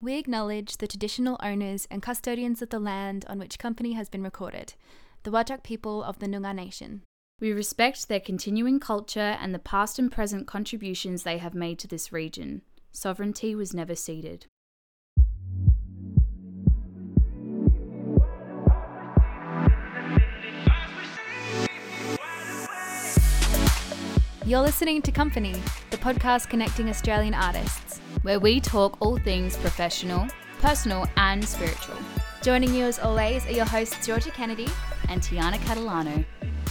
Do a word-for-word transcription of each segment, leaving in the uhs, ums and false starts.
We acknowledge the traditional owners and custodians of the land on which Company has been recorded, the Whadjuk people of the Noongar Nation. We respect their continuing culture and the past and present contributions they have made to this region. Sovereignty was never ceded. You're listening to Company, the podcast connecting Australian artists, where we talk all things professional, personal and spiritual. Joining you as always are your hosts Georgia Kennedy and Tiana Catalano.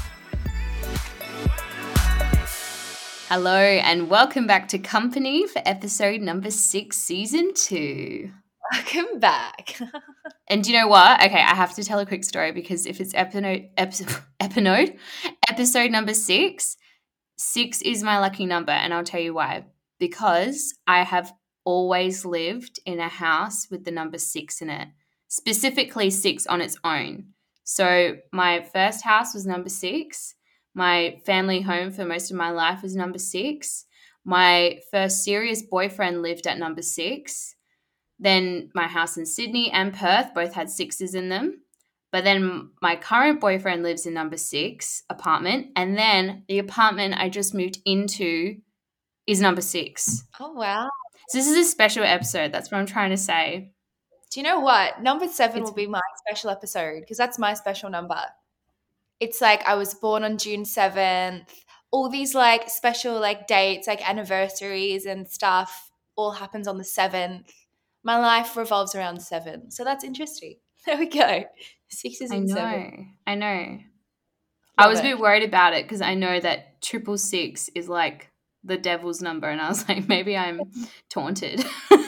Hello and welcome back to Company for episode number six, season two. Welcome back. And you know what? Okay, I have to tell a quick story because if it's episode, episode, episode, episode number six, six is my lucky number, and I'll tell you why. Because I have always lived in a house with the number six in it, specifically six on its own. So my first house was number six. My family home for most of my life was number six. My first serious boyfriend lived at number six. Then my house in Sydney and Perth both had sixes in them. But then my current boyfriend lives in number six apartment. And then the apartment I just moved into is number six. Oh, wow. So this is a special episode. That's what I'm trying to say. Do you know what? Number seven It's- will be my special episode because that's my special number. It's like I was born on June seventh. All these like special like dates, like anniversaries and stuff all happens on the seventh. My life revolves around seven. So that's interesting. There we go. Sixes I and know. seven. I know. Love I was it. a bit worried about it because I know that triple six is like the devil's number, and I was like, maybe I'm taunted.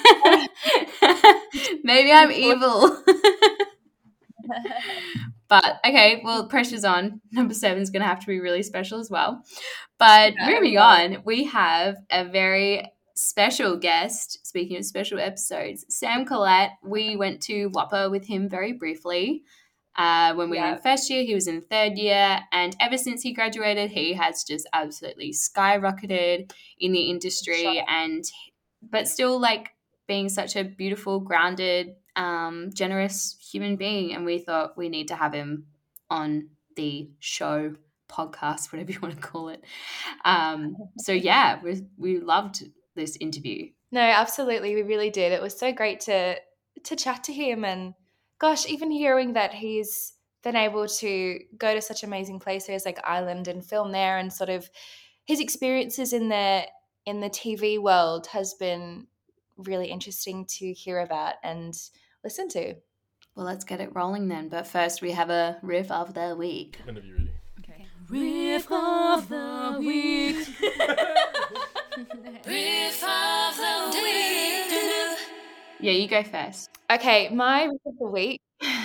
Maybe I'm evil. But okay, well, pressure's on. Number seven is going to have to be really special as well. But Yeah, moving yeah. on, we have a very special guest. Speaking of special episodes, Sam Collette. We went to Whopper with him very briefly. Uh, when we were Yeah. in first year, he was in third year, and ever since he graduated, he has just absolutely skyrocketed in the industry. Sure. And but still, like being such a beautiful, grounded, um, generous human being. And we thought we need to have him on the show, podcast, whatever you want to call it. Um, so yeah, we we loved this interview. No, absolutely. We really did. It was so great to to chat to him, and gosh, even hearing that he's been able to go to such amazing places like Ireland and film there, and sort of his experiences in the in the T V world has been really interesting to hear about and listen to. Well, let's get it rolling then. But first, we have a riff of the week. Whenever you're ready. Okay. Riff of the Week. Riff of the week. Yeah, you go first. Okay, my riff of the week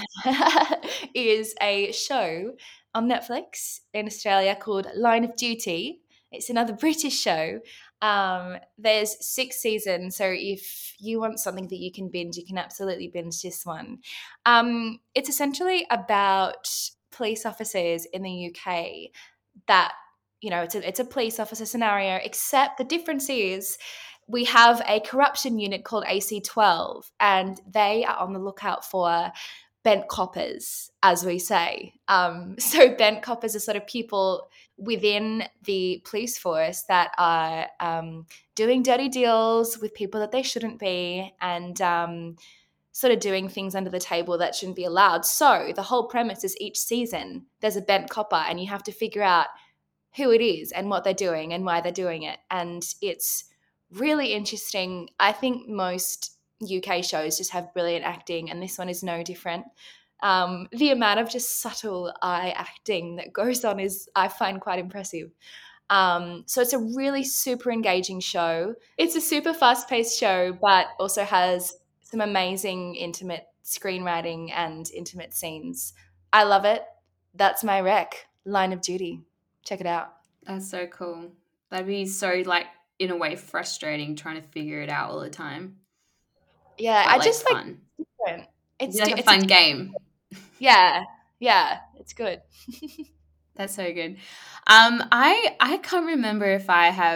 is a show on Netflix in Australia called Line of Duty. It's another British show. Um, there's six seasons, so if you want something that you can binge, you can absolutely binge this one. Um, it's essentially about police officers in the U K that, you know, it's a, it's a police officer scenario, except the difference is we have a corruption unit called A C twelve, and they are on the lookout for bent coppers, as we say. Um, so bent coppers are sort of people within the police force that are um, doing dirty deals with people that they shouldn't be, and um, sort of doing things under the table that shouldn't be allowed. So the whole premise is each season there's a bent copper, and you have to figure out who it is and what they're doing and why they're doing it. And it's really interesting. I think most U K shows just have brilliant acting, and this one is no different. Um, the amount of just subtle eye acting that goes on is, I find, quite impressive. Um, so it's a really super engaging show. It's a super fast-paced show, but also has some amazing intimate screenwriting and intimate scenes. I love it. That's my rec. Line of Duty. Check it out. That's so cool. That'd be so, like, in a way, frustrating trying to figure it out all the time. Yeah, But, I like, just like fun. different. It's It's like di- a it's fun game. Yeah, yeah, it's good. That's so good. Um, I I can't remember if I have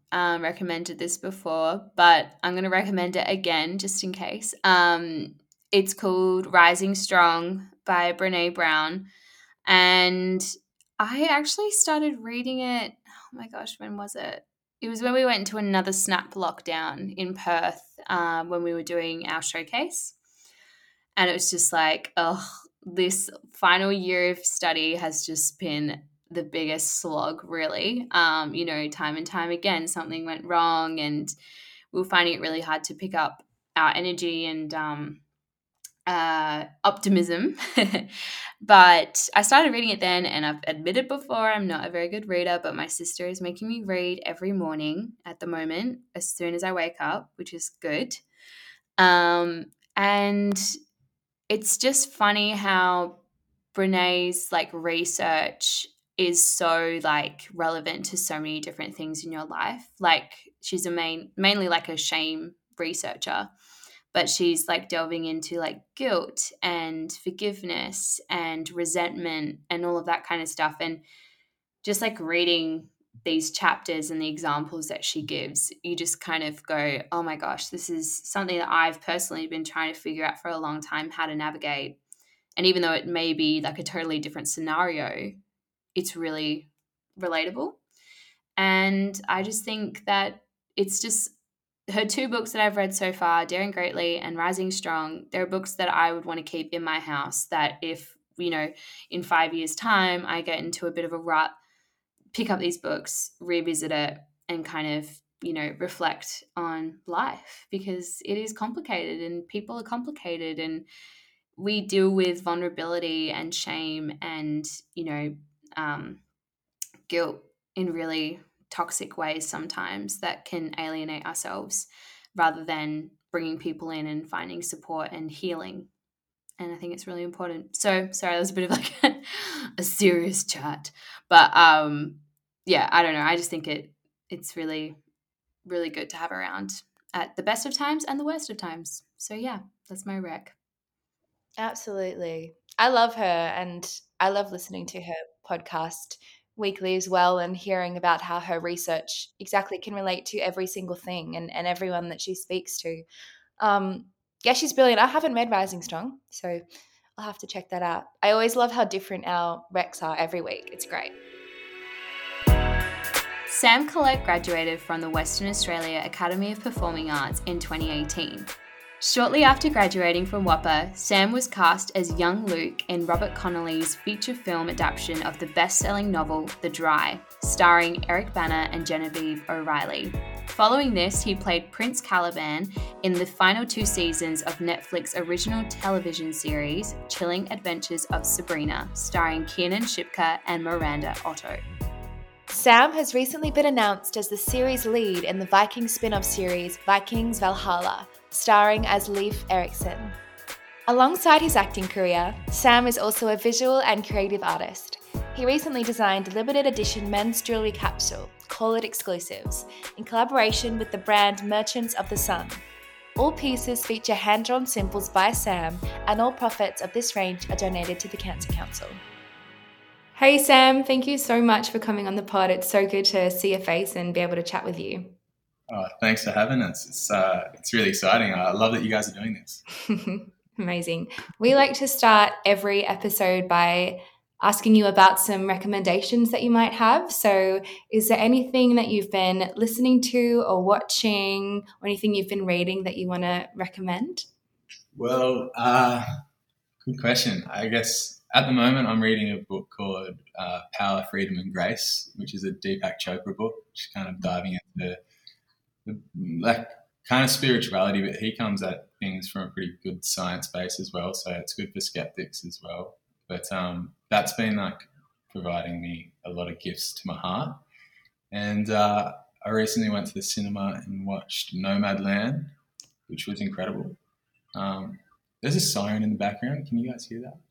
um, recommended this before, but I'm going to recommend it again just in case. Um, it's called Rising Strong by Brené Brown. And I actually started reading it, oh my gosh, when was it? It was when we went into another snap lockdown in Perth um, when we were doing our showcase. And it was just like, oh, this final year of study has just been the biggest slog, really. Um, you know, time and time again, something went wrong and we were finding it really hard to pick up our energy and um, uh, optimism. But I started reading it then, and I've admitted before I'm not a very good reader, but my sister is making me read every morning at the moment as soon as I wake up, which is good. Um, and it's just funny how Brené's like research is so like relevant to so many different things in your life. Like she's a main mainly like a shame researcher, but she's like delving into like guilt and forgiveness and resentment and all of that kind of stuff. And just like reading these chapters and the examples that she gives, you just kind of go, oh my gosh, this is something that I've personally been trying to figure out for a long time, how to navigate. And even though it may be like a totally different scenario, it's really relatable. And I just think that it's just her two books that I've read so far, Daring Greatly and Rising Strong, they're books that I would want to keep in my house, that if, you know, in five years' time I get into a bit of a rut, pick up these books, revisit it, and kind of, you know, reflect on life, because it is complicated and people are complicated and we deal with vulnerability and shame and, you know, um, guilt in really toxic ways sometimes that can alienate ourselves rather than bringing people in and finding support and healing. And I think it's really important. So sorry, that was a bit of like a, a serious chat, but um, yeah, I don't know. I just think it it's really, really good to have around at the best of times and the worst of times. So yeah, that's my rec. Absolutely. I love her, and I love listening to her podcast weekly as well, and hearing about how her research exactly can relate to every single thing and, and everyone that she speaks to. Um, yeah, she's brilliant. I haven't read Rising Strong, so I'll have to check that out. I always love how different our recs are every week. It's great. Sam Collette graduated from the Western Australia Academy of Performing Arts in twenty eighteen. Shortly after graduating from W A P A, Sam was cast as young Luke in Robert Connolly's feature film adaptation of the best-selling novel The Dry, starring Eric Bana and Genevieve O'Reilly. Following this, he played Prince Caliban in the final two seasons of Netflix original television series Chilling Adventures of Sabrina, starring Kiernan Shipka and Miranda Otto. Sam has recently been announced as the series lead in the Viking spin-off series Vikings Valhalla, starring as Leif Erikson. Alongside his acting career, Sam is also a visual and creative artist. He recently designed a limited edition men's jewellery capsule, Call It Exclusives, in collaboration with the brand Merchants of the Sun. All pieces feature hand-drawn symbols by Sam, and all profits of this range are donated to the Cancer Council. Hey Sam, thank you so much for coming on the pod. It's so good to see your face and be able to chat with you. Oh, thanks for having us. It's uh, it's really exciting. I love that you guys are doing this. Amazing. We like to start every episode by asking you about some recommendations that you might have. So is there anything that you've been listening to or watching, or anything you've been reading that you want to recommend? Well, uh, good question. I guess at the moment I'm reading a book called uh, Power, Freedom and Grace, which is a Deepak Chopra book, which is kind of diving into the, like kind of spirituality, but he comes at things from a pretty good science base as well. So it's good for skeptics as well. But um, that's been like providing me a lot of gifts to my heart. And uh, I recently went to the cinema and watched Nomadland, which was incredible. Um, there's a siren in the background. Can you guys hear that?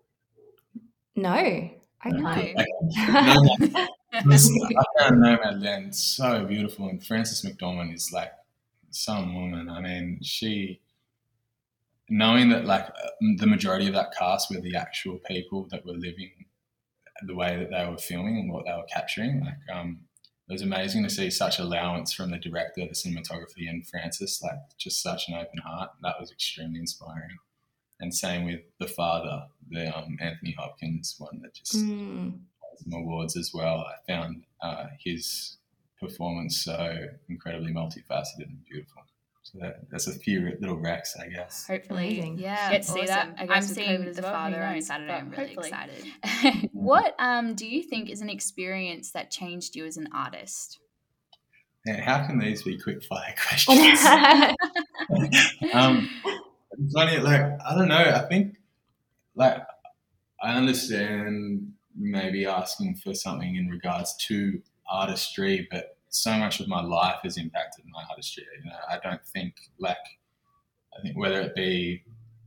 No, I know. Okay. Nomad, I found Nomadland so beautiful, and Frances McDormand is like some woman. I mean, she, knowing that like the majority of that cast were the actual people that were living the way that they were filming and what they were capturing, like um, it was amazing to see such allowance from the director, the cinematography, and Francis, like just such an open heart. That was extremely inspiring. And same with The Father, the um, Anthony Hopkins one that just Mm. won some awards as well. I found uh, his performance so incredibly multifaceted and beautiful. So that, that's a few little recs, I guess. Hopefully, Amazing. yeah, Get to see that, awesome. I guess, I'm with seeing COVID as The well, who Father on knows, Saturday. but I'm really hopefully. excited. What um do you think is an experience that changed you as an artist? Man, how can these be quick fire questions? um, it's funny, like, I don't know. I think, like, I understand maybe asking for something in regards to artistry, but so much of my life has impacted my artistry. You know, I don't think, like, I think whether it be,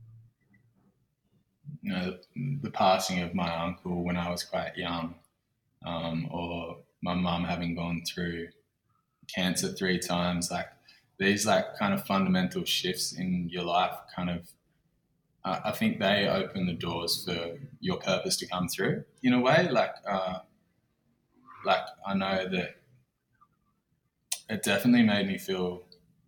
you know, the, the passing of my uncle when I was quite young, um, or my mum having gone through cancer three times, like these like kind of fundamental shifts in your life kind of uh, I think they open the doors for your purpose to come through in a way. Like uh, like I know that it definitely made me feel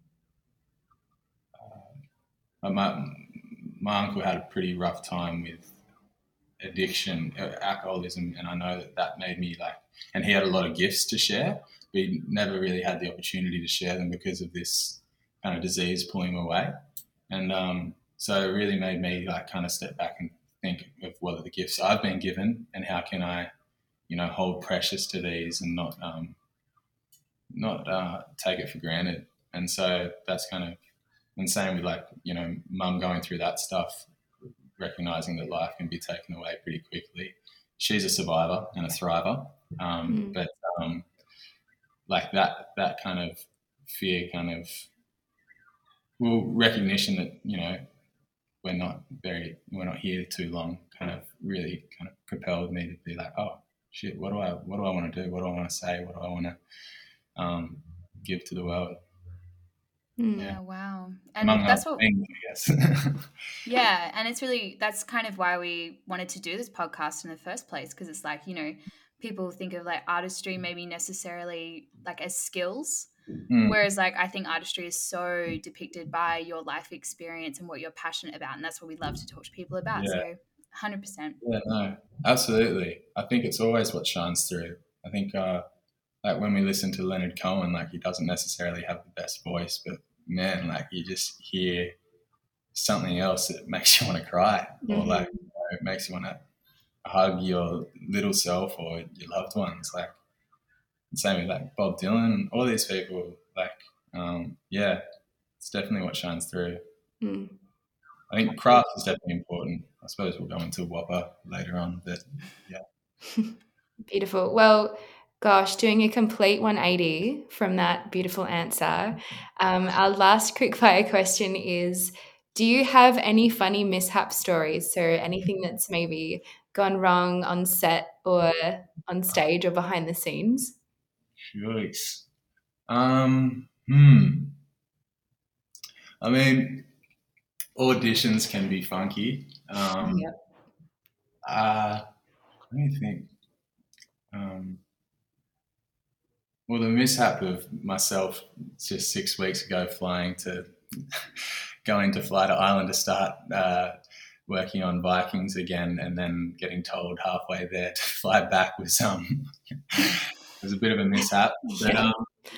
uh, my, my uncle had a pretty rough time with addiction, uh, alcoholism, and I know that that made me like, and he had a lot of gifts to share, but he never really had the opportunity to share them because of this kind of disease pulling him away. And um, so it really made me like kind of step back and think of what are the gifts I've been given and how can I, you know, hold precious to these and not um, not uh, take it for granted. And so that's kind of, and same with like, you know, mum going through that stuff, recognizing that life can be taken away pretty quickly. She's a survivor and a thriver, um, Mm. but um, like that that kind of fear, kind of well, recognition that you know we're not very we're not here too long, kind of really kind of propelled me to be like, oh shit, what do I what do I want to do? What do I want to say? What do I want to um, give to the world? Mm. Yeah, wow. And Among that's other what things, I guess. Yeah, and it's really that's kind of why we wanted to do this podcast in the first place, because it's like, you know, people think of like artistry maybe necessarily like as skills, Mm. whereas like I think artistry is so depicted by your life experience and what you're passionate about, and that's what we love to talk to people about. Yeah. So one hundred percent. Yeah, no, absolutely. I think it's always what shines through. I think uh, like when we listen to Leonard Cohen, like he doesn't necessarily have the best voice, but man, like you just hear something else that makes you want to cry, or Mhm. like you know, it makes you want to hug your little self or your loved ones. Like same with like Bob Dylan, all these people. Like um, yeah, it's definitely what shines through. Mm. I think craft is definitely important. I suppose we'll go into Whopper later on, but yeah. Beautiful. Well, gosh, doing a complete one eighty from that beautiful answer. Um, our last quickfire question is, do you have any funny mishap stories? So anything that's maybe gone wrong on set or on stage or behind the scenes? Choice. Um, hmm. I mean, auditions can be funky. Um, Yep. uh, let me think. Um, well, the mishap of myself just six weeks ago flying to going to fly to Ireland to start uh, working on Vikings again, and then getting told halfway there to fly back was um was a bit of a mishap. But um,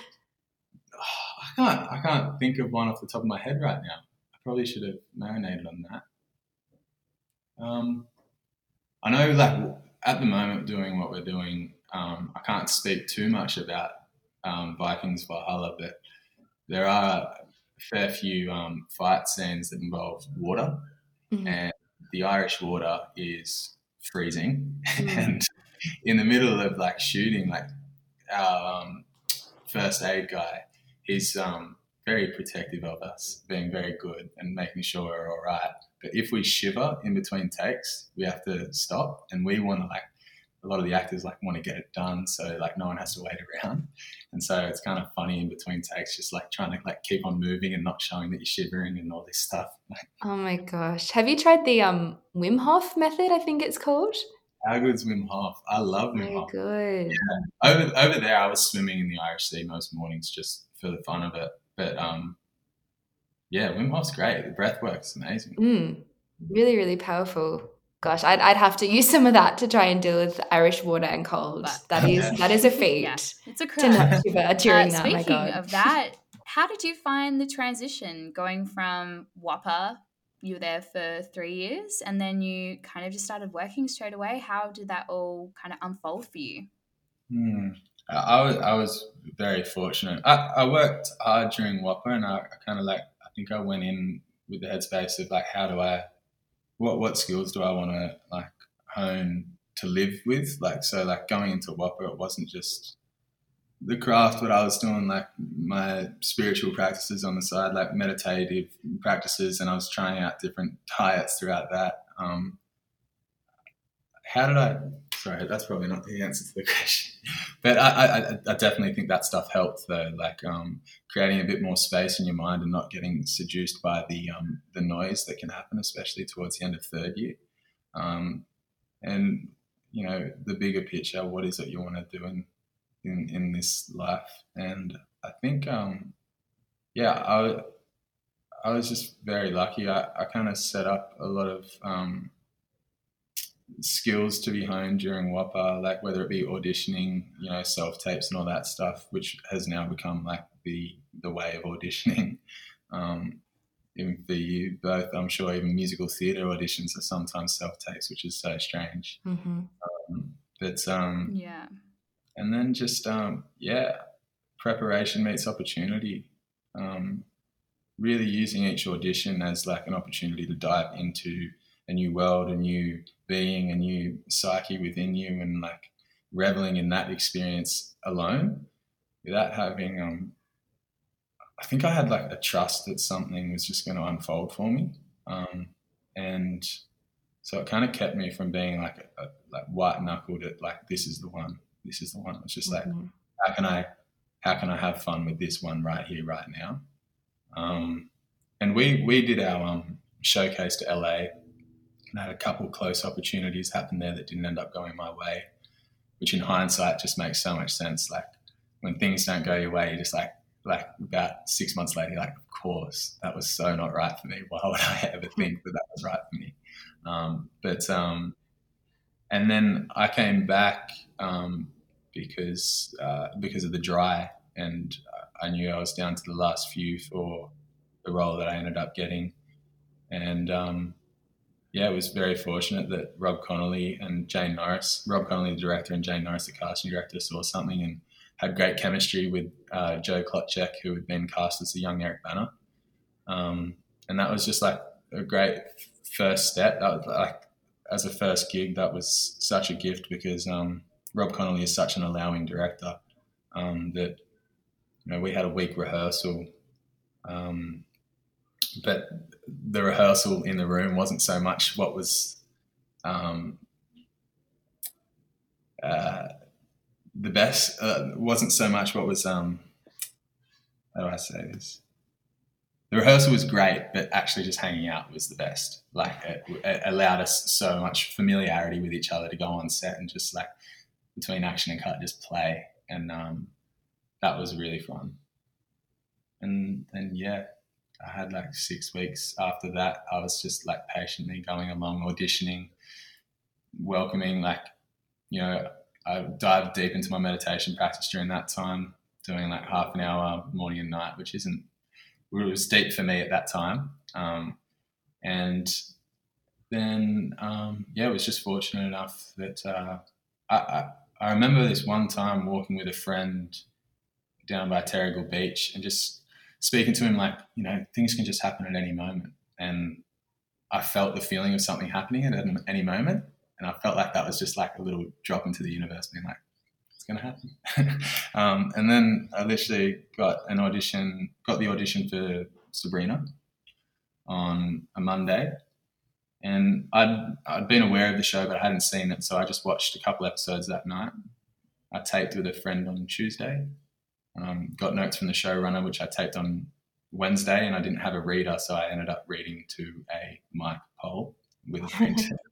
I can't I can't think of one off the top of my head right now. I probably should have marinated on that. Um, I know, like at the moment, doing what we're doing, um, I can't speak too much about um, Vikings Valhalla, but there are a fair few um, fight scenes that involve water, Mhm. and the Irish water is freezing. Mm. And in the middle of like shooting, like our um, first aid guy, he's um, very protective of us, being very good and making sure we're all right. But if we shiver in between takes, we have to stop, and we want to like a lot of the actors like want to get it done, so like no one has to wait around. And so it's kind of funny in between takes, just like trying to like keep on moving and not showing that you're shivering and all this stuff. Oh my gosh. Have you tried the um Wim Hof method, I think it's called? How good's Wim Hof? I love Wim Very Hof. good. Yeah. Over over there, I was swimming in the Irish Sea most mornings just for the fun of it. But um, yeah, Wim Hof's great. The breath work's amazing. Mm. Really, really powerful. Gosh, I'd, I'd have to use some of that to try and deal with Irish water and cold. But- that is that is a feat Yeah, it's a to not craft. shiver during Uh, that. My speaking God. of that, how did you find the transition going from W A P A? You were there for three years and then you kind of just started working straight away. How did that all kind of unfold for you? Hmm. I, I was I was very fortunate. I, I worked hard during W A P A, and I, I kind of like I think I went in with the headspace of like, how do I, what what skills do I want to like hone to live with? Like, so like going into W A P A, it wasn't just the craft, but I was doing like my spiritual practices on the side, like meditative practices, and I was trying out different diets throughout that. Um, how did I? Sorry, that's probably not the answer to the question, but I, I, I definitely think that stuff helped though, like um, creating a bit more space in your mind and not getting seduced by the um, the noise that can happen, especially towards the end of third year. Um, and you know, the bigger picture, what is it you want to do in in, in this life? And I think, um, yeah, I I was just very lucky. I, I kind of set up a lot of um, skills to be honed during W A P A, like whether it be auditioning, you know, self tapes and all that stuff, which has now become like the the way of auditioning. Um, even for you both, I'm sure even musical theatre auditions are sometimes self tapes, which is so strange. Mm-hmm. Um, but um, Yeah. and then just um, yeah, preparation meets opportunity. Um, really using each audition as like an opportunity to dive into a new world, a new being, a new psyche within you, and like reveling in that experience alone without having um I think I had like a trust that something was just going to unfold for me, um and so it kind of kept me from being like a, a, like white knuckled at like, this is the one, this is the one. It's just like, Mm-hmm. how can I how can I have fun with this one right here, right now? Um, and we we did our um, showcase to L A, and I had a couple close opportunities happen there that didn't end up going my way, which in hindsight just makes so much sense. Like when things don't go your way, you're just like, like about six months later, you're like, of course, that was so not right for me. Why would I ever think that that was right for me? Um, but um, and then I came back um, because uh, because of the dry, and I knew I was down to the last few for the role that I ended up getting. And um, yeah, it was very fortunate that Rob Connolly and Jane Norris, Rob Connolly, the director, and Jane Norris, the casting director, saw something and had great chemistry with uh, Joe Klotchek, who had been cast as the young Eric Banner. Um, and that was just like a great first step. That was like, as a first gig, that was such a gift because um, Rob Connolly is such an allowing director um, that, you know, we had a week rehearsal, um, but the rehearsal in the room wasn't so much what was um, uh, the best, uh, wasn't so much what was, um, how do I say this? The rehearsal was great, but actually just hanging out was the best. Like it, it allowed us so much familiarity with each other to go on set and just like between action and cut, just play. And um, that was really fun. And then, yeah, I had like six weeks after that. I was just like patiently going along, auditioning, welcoming, like, you know, I dived deep into my meditation practice during that time, doing like half an hour morning and night, which isn't, it was deep for me at that time. Um, and then, um, yeah, I was just fortunate enough that uh, I, I, I remember this one time walking with a friend down by Terrigal Beach and just speaking to him like, you know, things can just happen at any moment. And I felt the feeling of something happening at any moment. And I felt like that was just like a little drop into the universe being like, it's going to happen. um, and then I literally got an audition, got the audition for Sabrina on a Monday. And I'd, I'd been aware of the show, but I hadn't seen it. So I just watched a couple episodes that night. I taped with a friend on Tuesday. Um, got notes from the showrunner, which I taped on Wednesday, and I didn't have a reader, so I ended up reading to a mic poll with a print. um,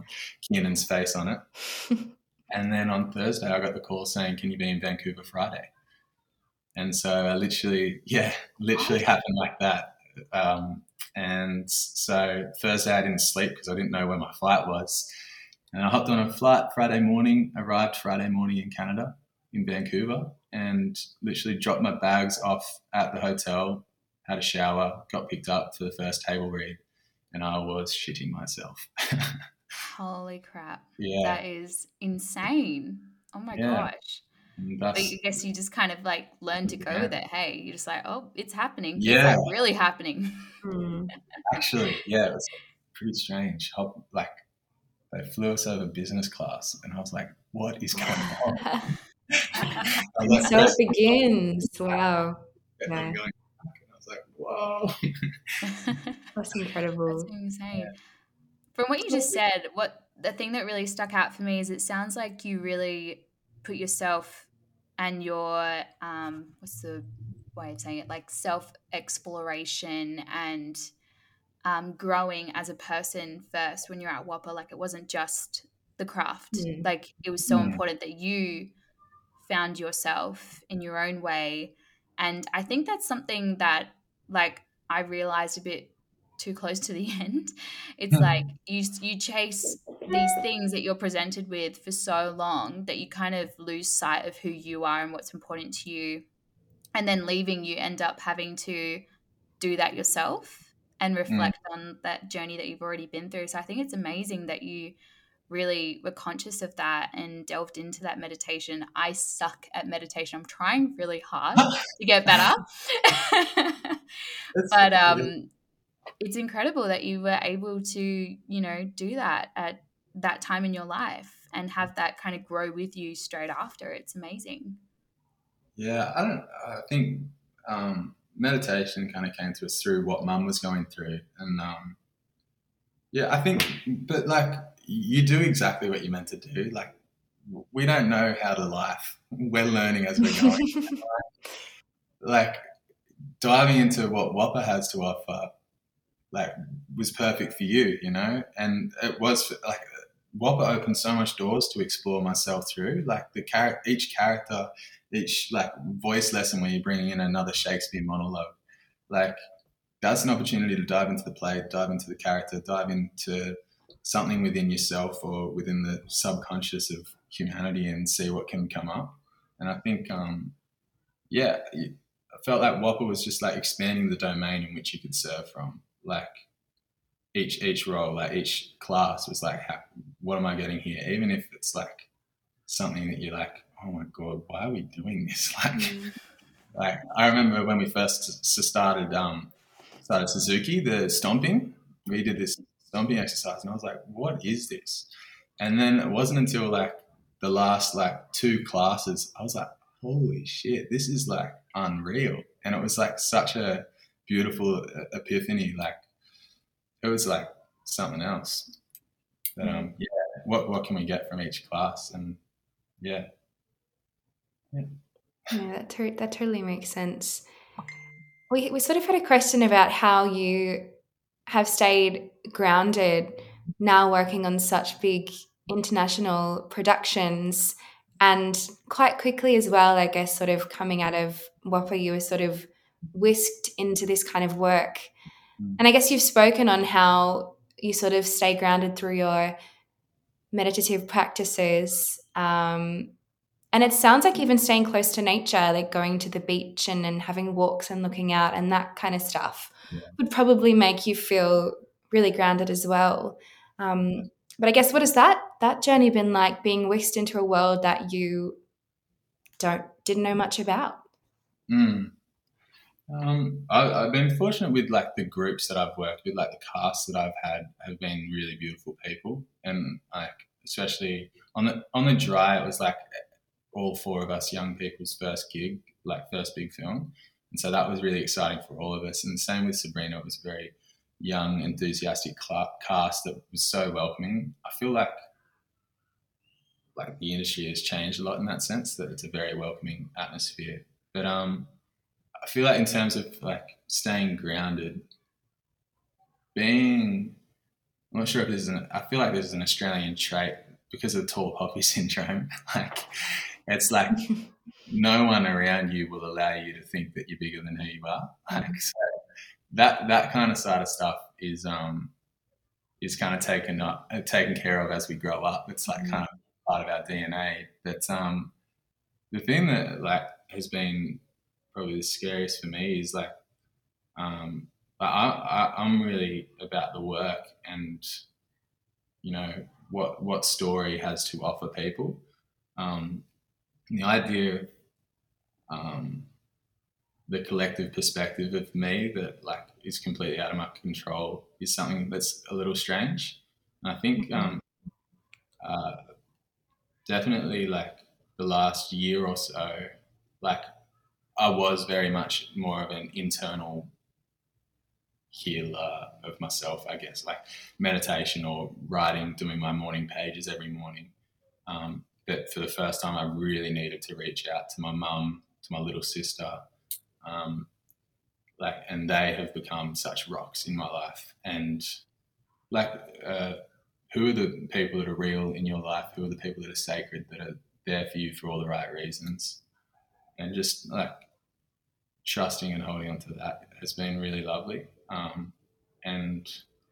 Kiernan's face on it. And then on Thursday, I got the call saying, "Can you be in Vancouver Friday?" And so I literally, yeah, literally happened like that. Um, and so Thursday I didn't sleep because I didn't know where my flight was. And I hopped on a flight Friday morning, arrived Friday morning in Canada, in Vancouver, and literally dropped my bags off at the hotel, had a shower, got picked up for the first table read, and I was shitting myself. Holy crap. Yeah. That is insane. Oh my Yeah. gosh. And But that's, I guess you just kind of like learn to go Yeah. with it. Hey, you're just like, oh, it's happening. It's Yeah. like really happening. Mm. actually, yeah, it was pretty strange. Hop- Like, they flew us over business class, and I was like, what is going on? I was And like, so it begins. Wow. I'm Yeah. going back, and I was like, whoa. That's incredible. That's insane. From what you just said, what the thing that really stuck out for me is it sounds like you really put yourself and your um what's the way of saying it, like self exploration and um growing as a person first when you're at Whopper. Like it wasn't just the craft. Mm. Like it was so Mm. important that you found yourself in your own way. And I think that's something that like I realized a bit too close to the end. It's like you you chase these things that you're presented with for so long that you kind of lose sight of who you are and what's important to you. And then leaving, you end up having to do that yourself and reflect on that journey that you've already been through. So I think it's amazing that you really were conscious of that and delved into that meditation. I suck at meditation. I'm trying really hard to get better. But um, it's incredible that you were able to, you know, do that at that time in your life and have that kind of grow with you straight after. It's amazing. Yeah, I don't. I think um, meditation kind of came to us through what Mum was going through, and um, yeah, I think. But like, you do exactly what you're meant to do. Like, we don't know how to life. We're learning as we're going. Like, diving into what Whopper has to offer, like, was perfect for you, you know. And it was like Whopper opened so much doors to explore myself through. Like the char- each character. Each like voice lesson where you're bringing in another Shakespeare monologue, like that's an opportunity to dive into the play, dive into the character, dive into something within yourself or within the subconscious of humanity and see what can come up. And I think, um, yeah, I felt like Whopper was just like expanding the domain in which you could serve from. Like each each role, like each class was like, how, what am I getting here? Even if it's like something that you're like, oh my God, why are we doing this? Like, mm. like I remember when we first started um, started Suzuki, the stomping, we did this stomping exercise, and I was like, what is this? And then it wasn't until like the last like two classes, I was like, holy shit, this is like unreal. And it was like such a beautiful epiphany. Like it was like something else. But um, yeah, what what can we get from each class? And yeah. Yeah, yeah that, to- that totally makes sense. We, we sort of had a question about how you have stayed grounded now working on such big international productions, and quite quickly as well, I guess, sort of coming out of Whopper, you were sort of whisked into this kind of work. Mm. And I guess you've spoken on how you sort of stay grounded through your meditative practices. Um, And it sounds like even staying close to nature, like going to the beach and, and having walks and looking out and that kind of stuff yeah. would probably make you feel really grounded as well. Um, but I guess what has that that journey been like, being whisked into a world that you don't didn't know much about? Mm. Um, I, I've been fortunate with like the groups that I've worked with, like the casts that I've had have been really beautiful people, and like especially on the on the dry, it was like all four of us young people's first gig, like first big film. And so that was really exciting for all of us. And same with Sabrina, it was a very young, enthusiastic cast that was so welcoming. I feel like like the industry has changed a lot in that sense, that it's a very welcoming atmosphere. But um, I feel like in terms of like staying grounded, being I'm not sure if this is an, I feel like this is an Australian trait because of the tall poppy syndrome. Like, it's like no one around you will allow you to think that you're bigger than who you are. Like, so that that kind of side of stuff is um is kind of taken up uh, taken care of as we grow up. It's like kind of part of our D N A. But um, the thing that like has been probably the scariest for me is like um, I, I I'm really about the work and you know what what story has to offer people. Um, the idea of um, the collective perspective of me that like is completely out of my control is something that's a little strange. And I think um, uh, definitely like the last year or so, like I was very much more of an internal healer of myself, I guess, like meditation or writing, doing my morning pages every morning. Um, but for the first time, I really needed to reach out to my mum, to my little sister, um, like, and they have become such rocks in my life. And like, uh, who are the people that are real in your life? Who are the people that are sacred, that are there for you for all the right reasons? And just like trusting and holding on to that has been really lovely. Um, and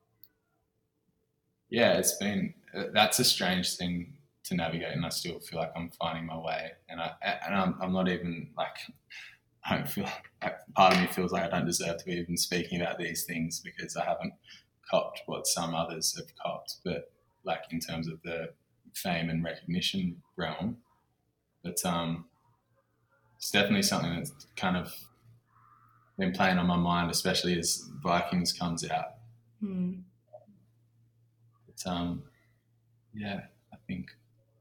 yeah, it's been, that's a strange thing to navigate, and I still feel like I'm finding my way. And I, and I'm, I'm not even like, I don't feel like part of me feels like I don't deserve to be even speaking about these things because I haven't copped what some others have copped, but like in terms of the fame and recognition realm. But um, it's definitely something that's kind of been playing on my mind, especially as Vikings comes out. Mm. But um, yeah, I think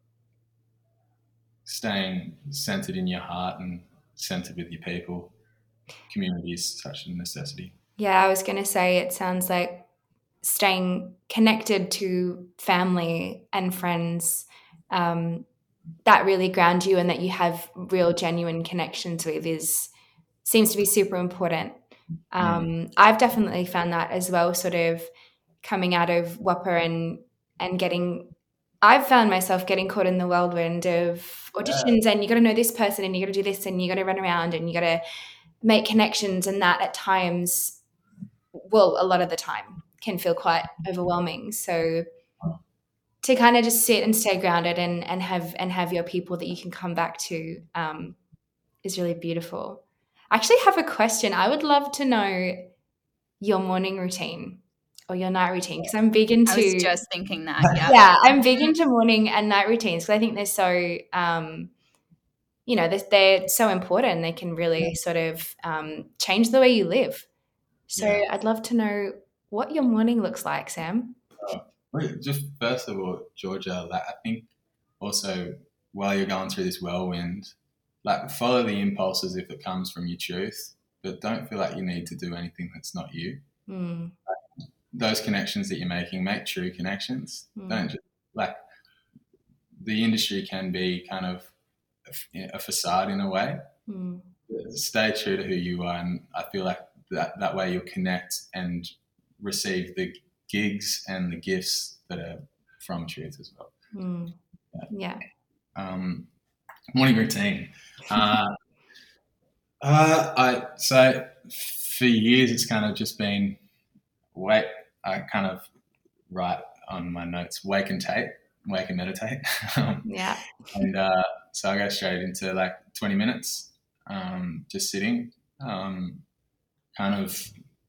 staying centered in your heart and centered with your people, community is such a necessity. Yeah, I was going to say it sounds like staying connected to family and friends um, that really ground you and that you have real genuine connections with is seems to be super important. Um, mm. I've definitely found that as well, sort of coming out of Whopper and and getting I've found myself getting caught in the whirlwind of auditions yeah. and you got to know this person and you got to do this and you got to run around and you got to make connections, and that at times, well, a lot of the time can feel quite overwhelming. So to kind of just sit and stay grounded and, and have and have your people that you can come back to um, is really beautiful. I actually have a question. I would love to know your morning routine or your night routine, because I'm big into. I was just thinking that. Yeah, yeah, I'm big into morning and night routines because I think they're so, um, you know, they're, they're so important. They can really sort of um, change the way you live. So yeah. I'd love to know what your morning looks like, Sam. Oh, just first of all, Georgia, like I think also while you're going through this whirlwind, like follow the impulses if it comes from your truth, but don't feel like you need to do anything that's not you. Mm. Like, those connections that you're making, make true connections. Mm. Don't just like the industry can be kind of a, a facade in a way. Mm. Stay true to who you are, and I feel like that that way you'll connect and receive the gigs and the gifts that are from truth as well. Mm. Yeah. yeah. Um, morning routine. Uh, uh, I so for years it's kind of just been wait. I kind of write on my notes, wake and take, wake and meditate. yeah. And uh, so I go straight into like twenty minutes, um, just sitting, um, kind of,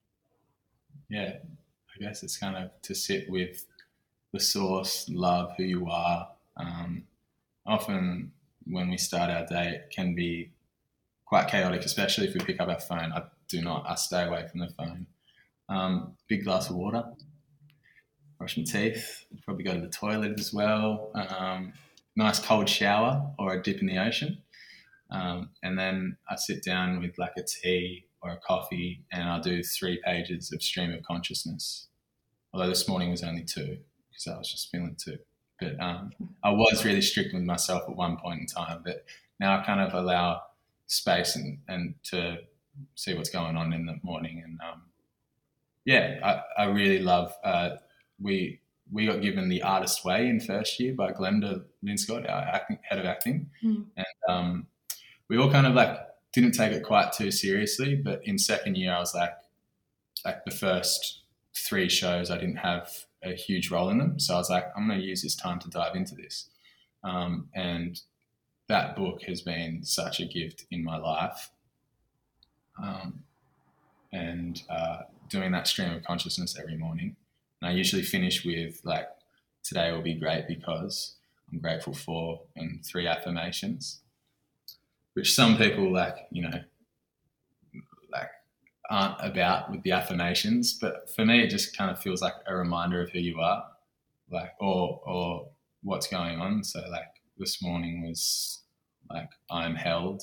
yeah, I guess it's kind of to sit with the source, love who you are. Um, often when we start our day, it can be quite chaotic, especially if we pick up our phone. I do not, I stay away from the phone. Um, big glass of water, brush my teeth, probably go to the toilet as well. Um, nice cold shower or a dip in the ocean. Um, and then I sit down with like a tea or a coffee and I'll do three pages of stream of consciousness. Although this morning was only two because I was just feeling two. But um, I was really strict with myself at one point in time, but now I kind of allow space and, and to see what's going on in the morning. And um, yeah, I, I really love uh, we we got given The Artist Way in first year by Glenda Linscott, our acting, head of acting, Mm. and um, we all kind of like didn't take it quite too seriously. But in second year, I was like, like the first three shows, I didn't have a huge role in them, so I was like, I'm going to use this time to dive into this, um, and that book has been such a gift in my life. Um, and uh, doing that stream of consciousness every morning. And I usually finish with like, today will be great because I'm grateful for, and three affirmations, which some people like, you know, like aren't about with the affirmations. But for me, it just kind of feels like a reminder of who you are, like, or, or what's going on. So like this morning was like, I'm held,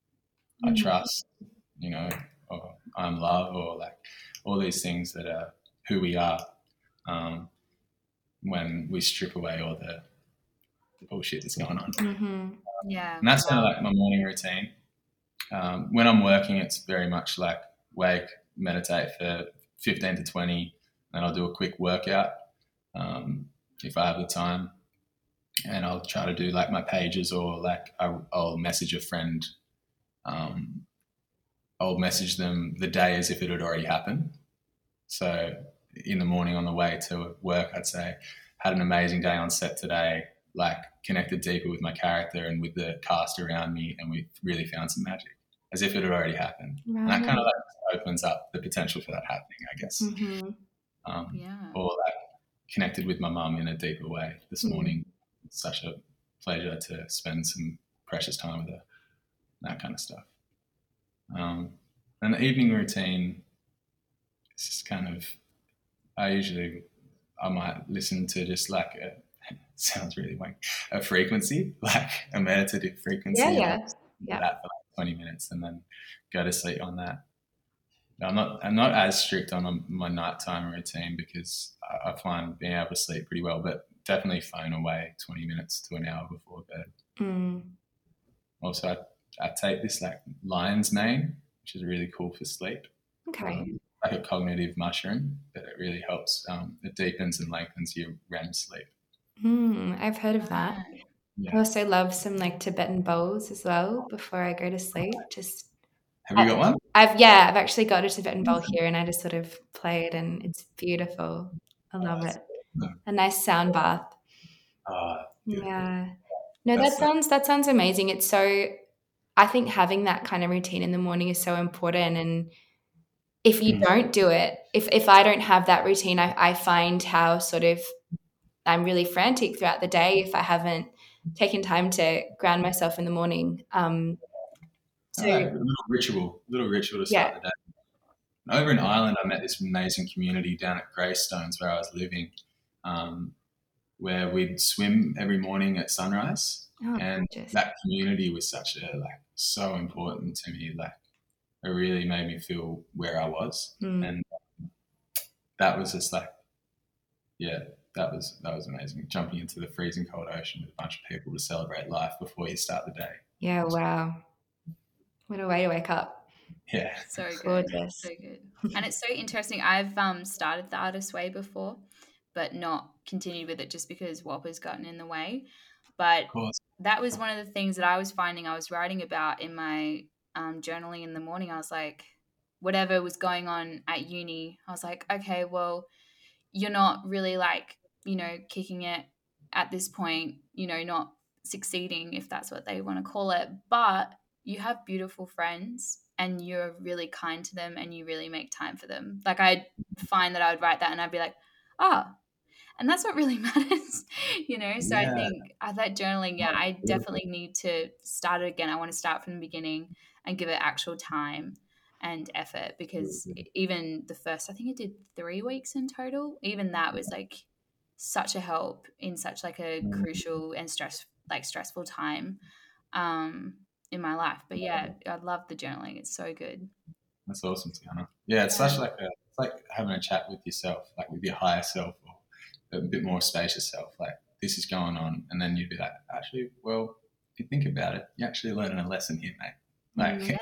I trust, you know, or I'm love, or like all these things that are who we are, um, when we strip away all the, the bullshit that's going on. Mm-hmm. Yeah. And that's kind of like my morning routine. Um, when I'm working, it's very much like wake, meditate for fifteen to twenty, and I'll do a quick workout um, if I have the time. And I'll try to do like my pages, or like I'll, I'll message a friend. Um, I'll message them the day as if it had already happened. So in the morning on the way to work, I'd say, had an amazing day on set today, like connected deeper with my character and with the cast around me, and we really found some magic, as if it had already happened. Right. And that kind of like opens up the potential for that happening, I guess. Mm-hmm. Um, Yeah. Or like connected with my mum in a deeper way this Mm. morning. It's such a pleasure to spend some precious time with her, that kind of stuff. Um, and the evening routine is just kind of, I usually, I might listen to just like a, it sounds really wank, a frequency, like a meditative frequency. Yeah, and yeah, I'll listen to yeah. That for like twenty minutes and then go to sleep on that. I'm not, I'm not as strict on my nighttime routine because I, I find being able to sleep pretty well, but definitely phone away twenty minutes to an hour before bed. Mm. Also, I, I take this like lion's mane, which is really cool for sleep. Okay. Um, like a cognitive mushroom, but it really helps. Um, it deepens and lengthens your R E M sleep. Mm, I've heard of that. Yeah. I also love some like Tibetan bowls as well before I go to sleep. Just Have you got one? I've yeah, I've actually got a Tibetan bowl here, and I just sort of play it, and it's beautiful. I love it. A nice sound bath. Oh, beautiful. Yeah. No, that That's the- sounds that sounds amazing. It's so I think having that kind of routine in the morning is so important, and if you Mm. don't do it, if if I don't have that routine, I, I find how sort of I'm really frantic throughout the day if I haven't taken time to ground myself in the morning. Um, so Oh, a little ritual, little ritual to start the day. And over in Ireland, I met this amazing community down at Greystones where I was living, um, where we'd swim every morning at sunrise. oh, And gorgeous. that community was such a like so important to me. Like it really made me feel where I was, Mm. and that was just like, yeah, that was that was amazing. Jumping into the freezing cold ocean with a bunch of people to celebrate life before you start the day. Yeah, wow. What a way to wake up. Yeah, So good. Gorgeous. So good. And it's so interesting. I've um started the Artist Way before, but not continued with it just because W A P has gotten in the way. But of course. that was one of the things that I was finding I was writing about in my um, journaling in the morning. I was like, whatever was going on at uni, I was like, okay, well, you're not really like, you know, kicking it at this point, you know, not succeeding, if that's what they want to call it. But you have beautiful friends and you're really kind to them and you really make time for them. Like I'd find that I would write that and I'd be like, ah, and that's what really matters, you know? So Yeah. I think I that journaling, yeah, I definitely need to start it again. I want to start from the beginning and give it actual time and effort, because even the first, I think I did three weeks in total, even that was like such a help in such like a crucial and stress like stressful time um, in my life. But yeah, I love the journaling. It's so good. That's awesome, Tiana. Yeah, it's such like a it's like having a chat with yourself, like with your higher self or a bit more spacious self. Like this is going on, and then you'd be like, actually, well, if you think about it, you're actually learning a lesson here, mate. Like Yeah,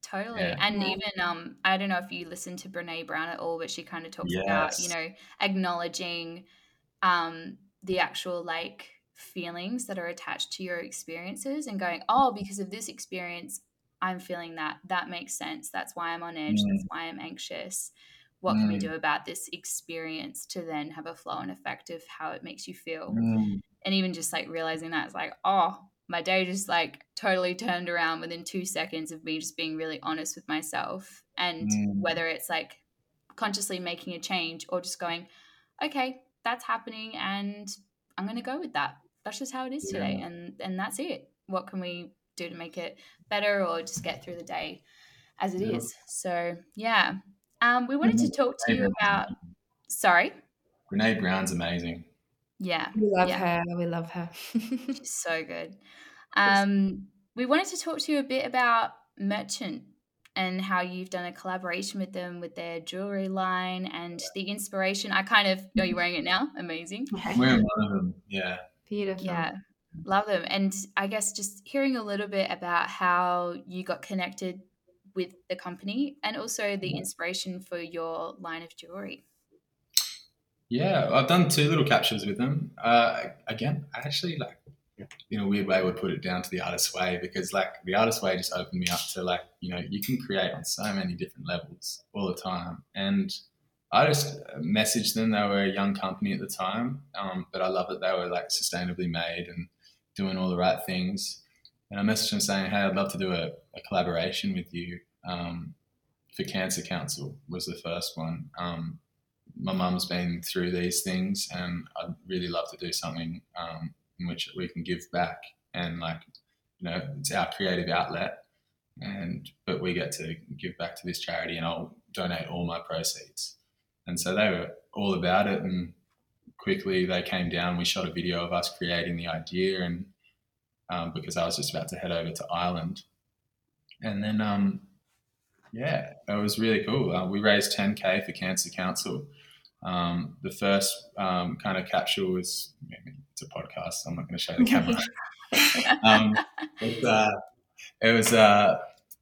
Totally. Yeah. And Yeah. even um I don't know if you listen to Brene Brown at all, but she kind of talks about, you Yes. know, acknowledging um the actual like feelings that are attached to your experiences and going, oh, because of this experience, I'm feeling that. That makes sense. That's why I'm on edge. That's Mm, why I'm anxious. What can we mm, do about this experience to then have a flow and effect of how it makes you feel? mm, And even just like realizing that it's like, oh, my day just like totally turned around within two seconds of me just being really honest with myself. And mm, whether it's like consciously making a change or just going, okay, that's happening and I'm going to go with that. That's just how it is today. yeah. And, and that's it. What can we do to make it better or just get through the day as it Yeah. is? So, yeah. Um, we wanted to Brene talk to you Brown's about, amazing. sorry. Brene Brown's amazing. Yeah. We love Yeah. her. We love her. She's so good. Um, we wanted to talk to you a bit about Merchant and how you've done a collaboration with them with their jewelry line and the inspiration. I kind of, oh, you're wearing it now? Amazing. I'm wearing one of them. Yeah. Beautiful. Yeah, love them. And I guess just hearing a little bit about how you got connected with the company and also the inspiration for your line of jewelry. Yeah, I've done two little captures with them. Uh, again, I actually like, in a weird way, would put it down to the Artist's Way because like the Artist's Way just opened me up to like, you know, you can create on so many different levels all the time. And I just messaged them. They were a young company at the time, um, but I love that they were like sustainably made and doing all the right things. And I messaged them saying, hey, I'd love to do a, a collaboration with you um, for Cancer Council was the first one. Um, my mum's been through these things and I'd really love to do something um, in which we can give back and like, you know, it's our creative outlet and, but we get to give back to this charity and I'll donate all my proceeds. And so they were all about it and quickly they came down. We shot a video of us creating the idea and um, because I was just about to head over to Ireland. And then, um, yeah, it was really cool. Uh, we raised ten K for Cancer Council. Um, the first um, kind of capsule was, I mean, it's a podcast, so I'm not going to show the camera. um, it, uh, it was uh,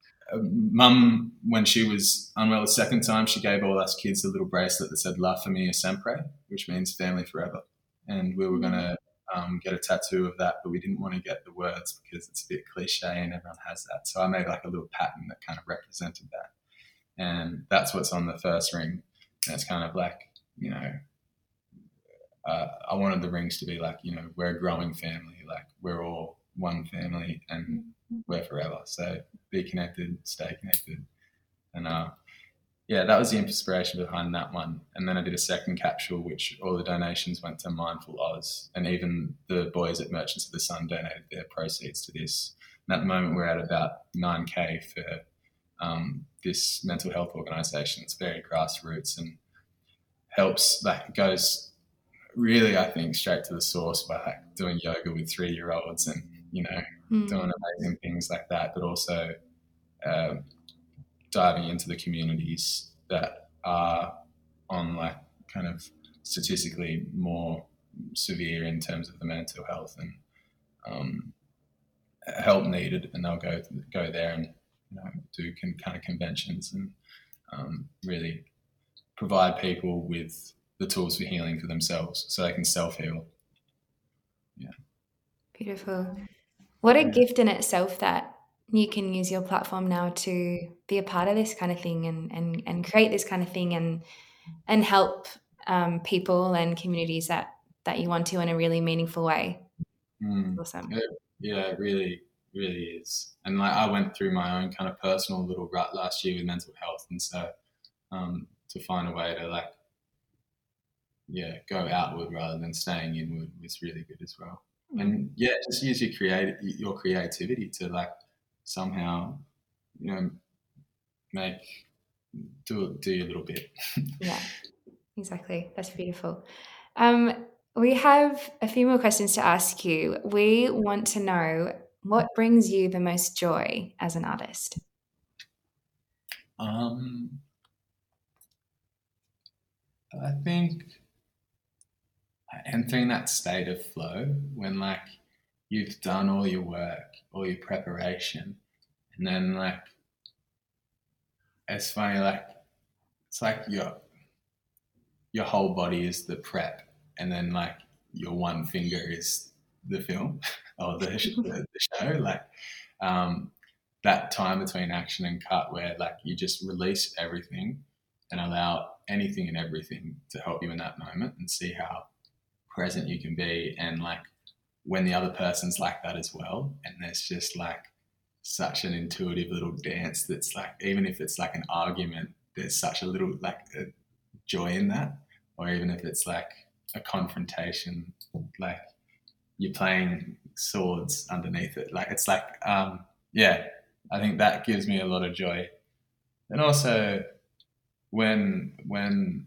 Mum, when she was unwell the second time, she gave all us kids a little bracelet that said La Familia Sempre, which means family forever. And we were going to um, get a tattoo of that, but we didn't want to get the words because it's a bit cliche and everyone has that. So I made like a little pattern that kind of represented that. And that's what's on the first ring. And it's kind of like, you know, uh, I wanted the rings to be like, you know, we're a growing family, like we're all one family and we're forever. So be connected, stay connected. And uh, yeah, that was the inspiration behind that one. And then I did a second capsule, which all the donations went to Mindful Oz. And even the boys at Merchants of the Sun donated their proceeds to this. And at the moment, we're at about nine K for um, this mental health organisation. It's very grassroots and helps, like, goes really, I think, straight to the source by like, doing yoga with three-year-olds and, you know, Mm. doing amazing things like that, but also uh, diving into the communities that are on like kind of statistically more severe in terms of the mental health and um, help needed, and they'll go go there and you know, do con- kind of conventions and um, really provide people with the tools for healing for themselves so they can self-heal. Yeah. Beautiful. What a Yeah. gift in itself that you can use your platform now to be a part of this kind of thing and and, and create this kind of thing and and help um, people and communities that that you want to in a really meaningful way. Mm. Awesome. It, yeah, it really, really is. And like I went through my own kind of personal little rut last year with mental health, and so um, to find a way to like, yeah, go outward rather than staying inward was really good as well. Mm. And yeah, just use your creative your creativity to like somehow, you know, make do do your little bit. Yeah, exactly. That's beautiful. Um, we have a few more questions to ask you. We want to know what brings you the most joy as an artist. Um, I think entering that state of flow when like you've done all your work, all your preparation, and then like it's funny, like it's like your your whole body is the prep, and then like your one finger is the film or the, the, the show. Like um, that time between action and cut, where like you just release everything and allow anything and everything to help you in that moment, and see how present you can be, and like when the other person's like that as well, and there's just like such an intuitive little dance that's like, even if it's like an argument, there's such a little like a joy in that. Or even if it's like a confrontation, like you're playing swords underneath it, like it's like um yeah, I think that gives me a lot of joy. And also when when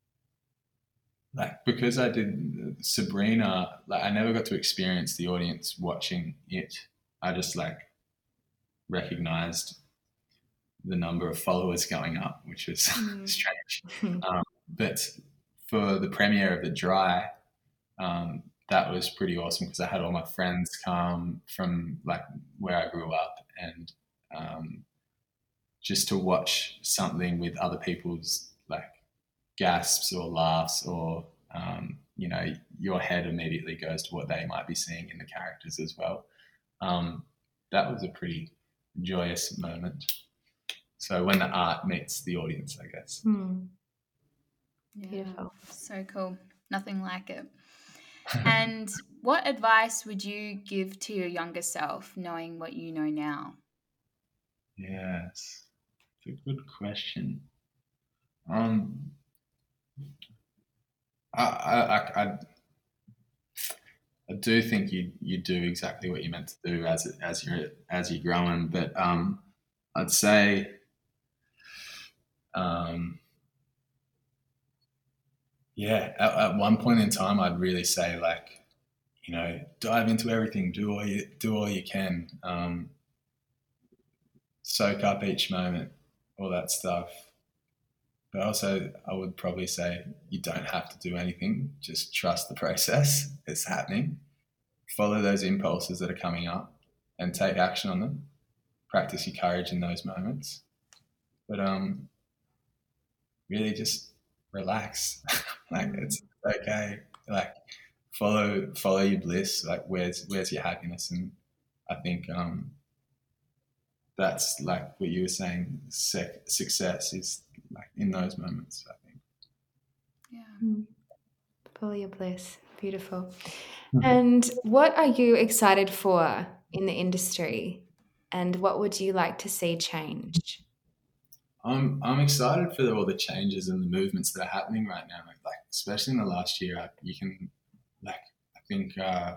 like, because I did Sabrina, like I never got to experience the audience watching it. I just like recognized the number of followers going up, which was Mm. strange. Um, but for the premiere of The Dry, um, that was pretty awesome because I had all my friends come from like where I grew up, and um, just to watch something with other people's like gasps or laughs, or um, you know, your head immediately goes to what they might be seeing in the characters as well. Um, that was a pretty joyous moment. So when the art meets the audience, I guess. Hmm. Yeah, Beautiful. so cool. Nothing like it. And what advice would you give to your younger self, knowing what you know now? Yes, it's a good question. Um, I, I, I, I, I do think you you do exactly what you're meant to do as as you're as you're growing. But um, I'd say, um, yeah, at, at one point in time, I'd really say like, you know, dive into everything, do all you do all you can, um, soak up each moment, all that stuff. But also, I would probably say you don't have to do anything. Just trust the process. It's happening. Follow those impulses that are coming up and take action on them. Practice your courage in those moments. But um, really just relax. Like it's okay. Like follow follow your bliss. Like where's where's your happiness? And I think um, that's like what you were saying. Sec- success is like in those moments, I think. Yeah. Follow your bliss. Beautiful. And what are you excited for in the industry? And what would you like to see change? I'm I'm excited for all the changes and the movements that are happening right now. Like, like especially in the last year, I- you can like I think uh,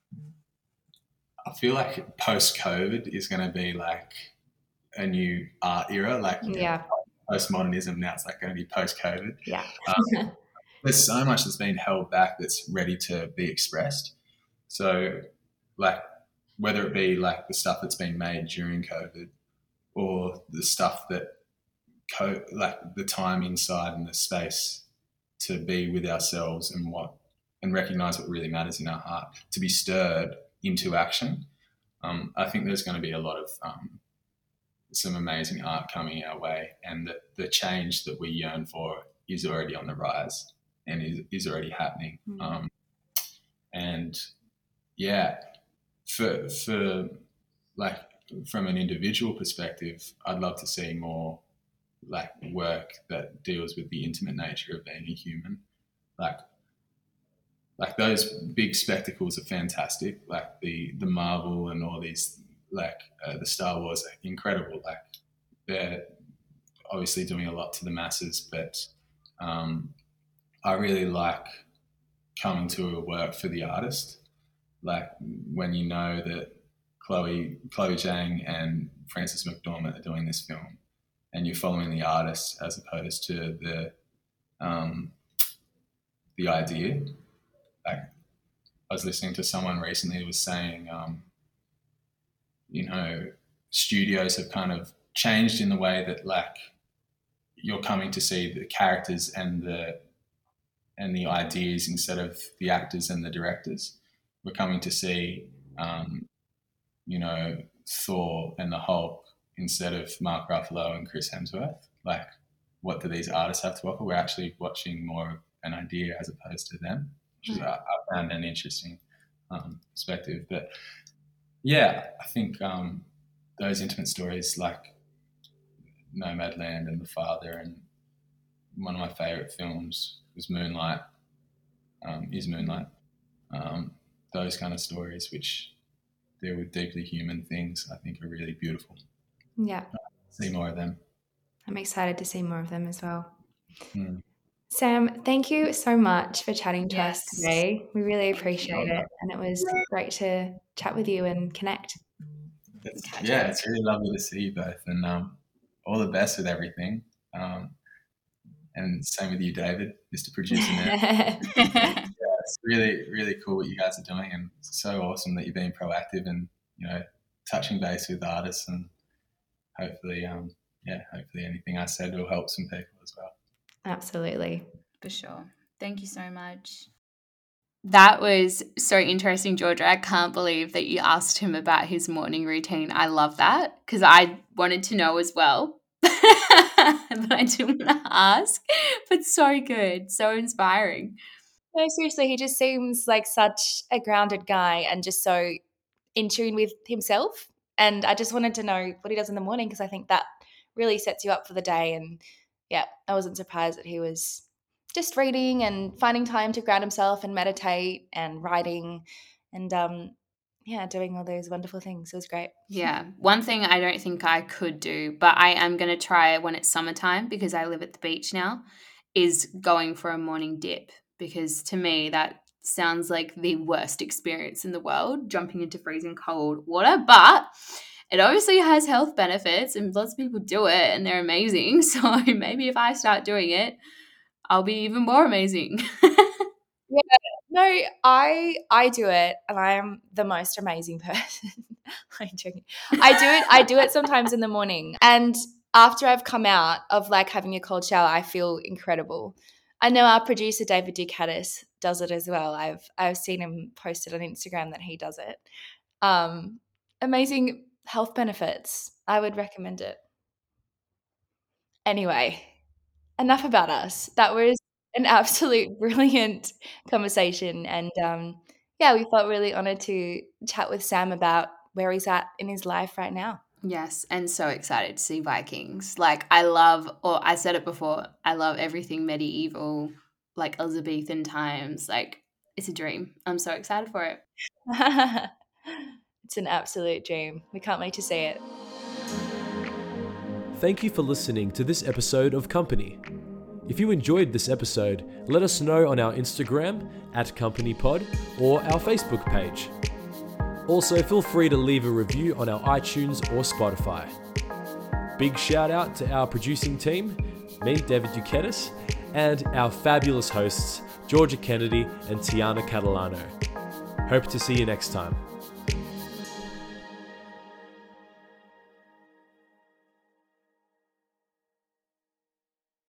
I feel like post COVID is going to be like a new art era. Like you know, Yeah. postmodernism now it's like going to be post COVID. Yeah. Um, there's so much that's been held back that's ready to be expressed. So like whether it be like the stuff that's been made during COVID or the stuff that co- like the time inside and the space to be with ourselves and what and recognize what really matters in our heart, to be stirred into action. Um, I think there's going to be a lot of um, some amazing art coming our way, and that the change that we yearn for is already on the rise and is, is already happening. Mm. Um, and yeah, for for like from an individual perspective, I'd love to see more like work that deals with the intimate nature of being a human. Like like those big spectacles are fantastic. Like the the Marvel and all these like uh, the Star Wars are incredible. Like they're obviously doing a lot to the masses, but um, I really like coming to a work for the artist. Like when you know that Chloe Chloe Zhang and Frances McDormand are doing this film, and you're following the artist as opposed to the um, the idea. Like I was listening to someone recently who was saying, um, you know, studios have kind of changed in the way that like you're coming to see the characters and the and the ideas instead of the actors and the directors. We're coming to see, um, you know, Thor and the Hulk instead of Mark Ruffalo and Chris Hemsworth. like, what do these artists have to offer? We're actually watching more of an idea as opposed to them, which is, I, I found an interesting um, perspective. But yeah, I think um, those intimate stories like Nomadland and The Father, and one of my favourite films was Moonlight, um, is Moonlight. Um, those kind of stories which deal with deeply human things, I think are really beautiful. Yeah. See more of them. I'm excited to see more of them as well. Mm. Sam, thank you so much for chatting to Yes. us today. We really appreciate it. And it was great to chat with you and connect. It's, yeah, it's really lovely to see you both, and um, all the best with everything. Um, and same with you, David, Mister Producer now. Yeah, it's really, really cool what you guys are doing, and it's so awesome that you're being proactive and, you know, touching base with artists, and hopefully, um, yeah, hopefully anything I said will help some people as well. Absolutely. For sure. Thank you so much. That was so interesting, Georgia. I can't believe that you asked him about his morning routine. I love that because I wanted to know as well, but I didn't want to ask. But so good, so inspiring. No, seriously, he just seems like such a grounded guy and just so in tune with himself. And I just wanted to know what he does in the morning because I think that really sets you up for the day. And yeah, I wasn't surprised that he was just reading and finding time to ground himself and meditate and writing and um, yeah, doing all those wonderful things. It was great. Yeah. One thing I don't think I could do, but I am going to try when it's summertime because I live at the beach now, is going for a morning dip, because to me that sounds like the worst experience in the world, jumping into freezing cold water. But it obviously has health benefits and lots of people do it and they're amazing. So maybe if I start doing it, I'll be even more amazing. Yeah, no, I I do it, and I am the most amazing person. I'm joking. I do it. I do it sometimes in the morning, and after I've come out of like having a cold shower, I feel incredible. I know our producer David Ducatis does it as well. I've I've seen him posted on Instagram that he does it. Um, amazing health benefits. I would recommend it. Anyway, enough about us. That was an absolute brilliant conversation. And um, yeah, we felt really honored to chat with Sam about where he's at in his life right now. Yes, and so excited to see Vikings. Like I love, or I said it before, I love everything medieval, like Elizabethan times. Like it's a dream. I'm so excited for it. It's an absolute dream. We can't wait to see it. Thank you for listening to this episode of Company. If you enjoyed this episode, let us know on our Instagram at CompanyPod or our Facebook page. Also, feel free to leave a review on our iTunes or Spotify. Big shout out to our producing team, me, David Ducatis, and our fabulous hosts, Georgia Kennedy and Tiana Catalano. Hope to see you next time.